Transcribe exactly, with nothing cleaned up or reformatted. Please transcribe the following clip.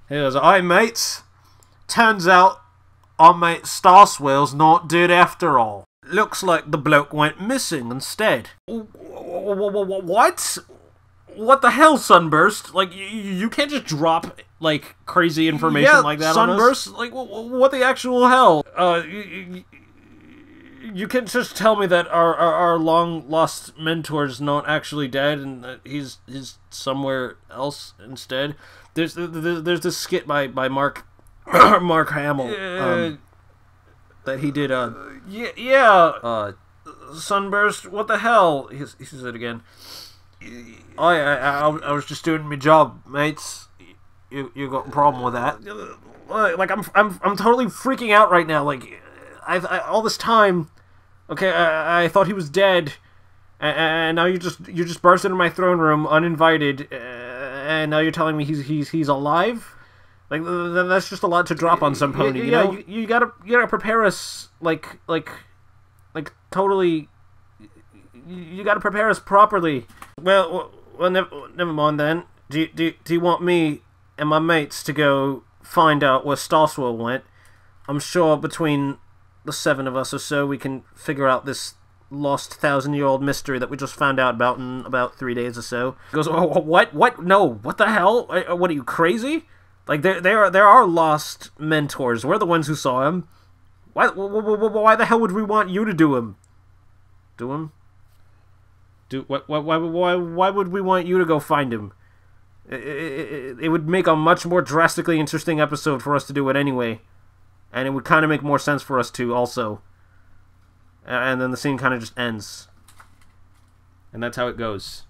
He goes, "Aye, mates. Turns out our mate Starswell's not dead after all. Looks like the bloke went missing instead." What? What the hell, Sunburst? Like, you, you can't just drop, like, crazy information yeah, like that Sunburst? on us. Like, what the actual hell? Uh, you, you, you can't just tell me that our, our, our long-lost mentor's not actually dead and that he's, he's somewhere else instead. There's there's, there's this skit by, by Mark Mark Hamill um, that he did, uh... Yeah, yeah, uh... Sunburst, what the hell? He, he says it again. Oh, I, I, I was just doing my job, mates. You, you got a problem with that? Like, I'm, I'm, I'm totally freaking out right now. Like, I, I all this time, okay, I, I thought he was dead, and, and now you just, you just burst into my throne room uninvited, uh, and now you're telling me he's, he's, he's alive. Like, that's just a lot to drop on some pony. You, you know, you, you gotta, you gotta prepare us, like, like, like totally. You gotta prepare us properly. Well, well, never, never mind then. Do you, do, do you want me and my mates to go find out where Starswell went? I'm sure between the seven of us or so, we can figure out this lost thousand-year-old mystery that we just found out about in about three days or so. He goes, oh, what? What? No, what the hell? What, are you crazy? Like, there, there are, there are lost mentors. We're the ones who saw him. Why, why the hell would we want you to do him? Do him? Do why why why why would we want you to go find him? It, it, it would make a much more drastically interesting episode for us to do it anyway, and it would kind of make more sense for us to also. And then the scene kind of just ends, and that's how it goes.